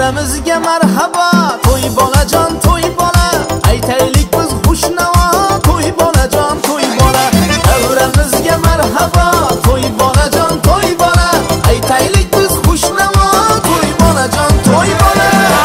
davramizga marhaba, to'y bolajon to'y bola, aytaylik biz xushnavo, to'y bolajon to'y bola. Davramizga marhaba, to'y bolajon to'y bola, aytaylik biz xushnavo, to'y bolajon to'y bola.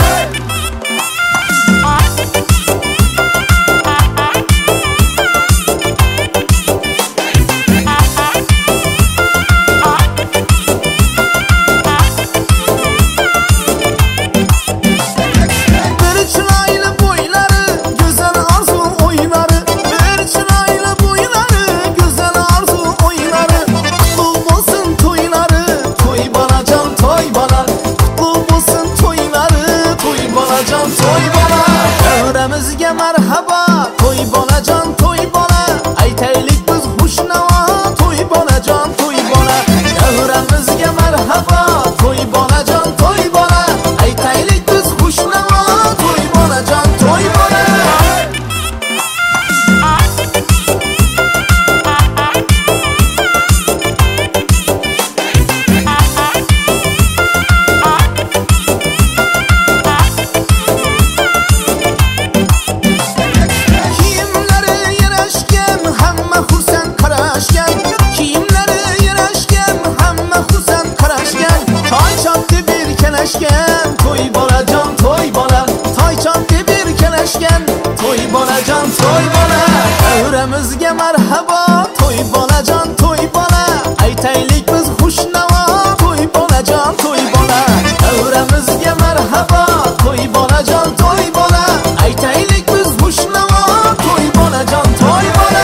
Davramizga marhaba, to'y bolajon to'y bola, aytaylik biz xushnavo, to'y bolajon to'y bola. Davramizga marhaba, to'y bolajon to'y bola, aytaylik biz xushnavo, to'y bolajon to'y bola. To'y bolajon to'y bola, toy chopdi bir kelashgan, to'y bolajon to'y bola. Davramizga marhaba, to'y bolajon to'y bola, aytaylik biz xushnavo, to'y bolajon to'y bola. Davramizga marhaba, to'y bolajon to'y bola, aytaylik biz xushnavo, to'y bolajon to'y bola.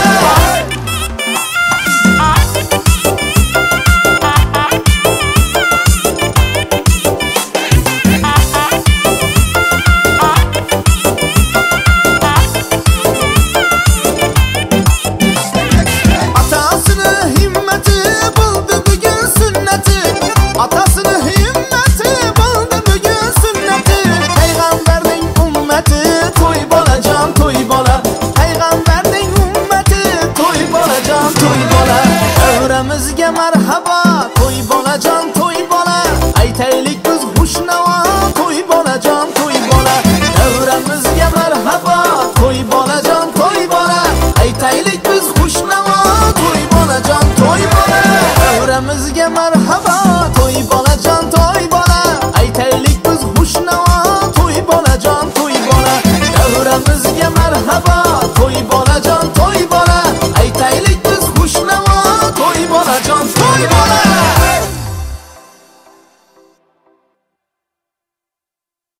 Davramizga marhaba, to'y bolajon to'y bola, aytaylik biz xushnavo, to'y bolajon to'y bola. Davramizga marhaba, to'y bolajon to'y bola, aytaylik biz xushnavo, to'y bolajon to'y bola. Davramizga marhaba, to'y bolajon to'y bola, aytaylik biz xushnavo, to'y bolajon to'y bola. Davramizga marhaba, to'y bolajon to'y bola, aytaylik biz xushnavo, to'y bolajon to'y bola.